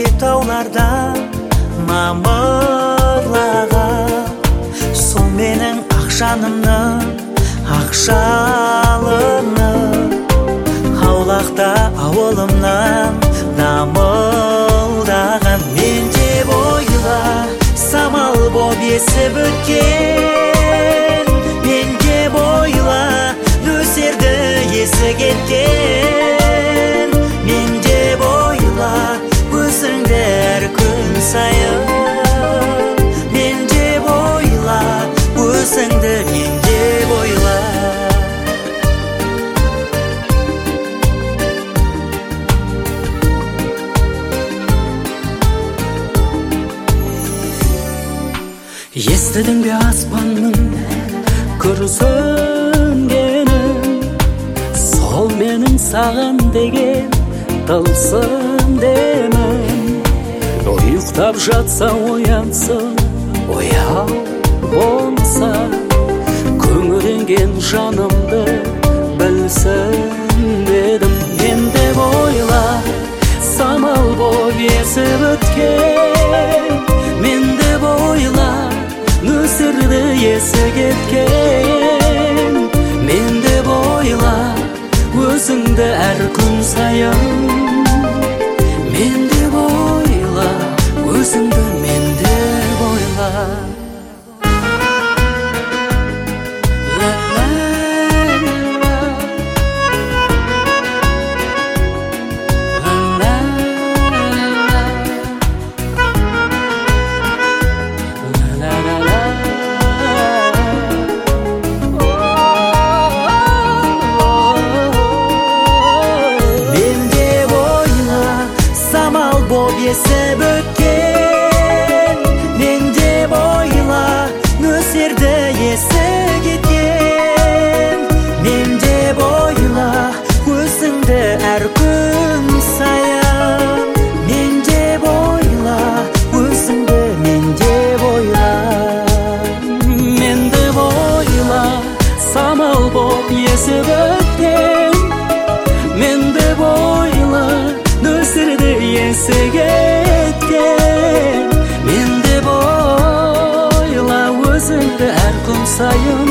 тауге тауларда мамырлаған сол менің ақшанымның ақшалыны аулақта ауылымнан дамылдаған мен деп ойла самал боп есіп өткен мен деп ойла нөсерді есі кеткен мен деп ойла өзіңді әр күн сайын мен деп ойла өзіңді мен деп ойла естідің бе аспанның күрсінгенін сол менің саған деген тылсым демім ұйықтап жатса оянсын ояу болса күңіренген жанымды білсін дедім мен деп ойла самал боп есіп өткен мен деп ойла нөсерді есі кеткен мен деп ойла өзіңді әр күн сайын мен деп ойла өзіңді мен деп ойла есіп өткен мен деп ойла нөсерді есі кеткен мен деп ойла өзіңді әр күн сайын мен деп ойла өзіңді мен деп ойла мен деп ойла самал боп есіп өткен мен деп ойла нөсерді есі кеткен мен деп ойла өзіңді әр күн сайын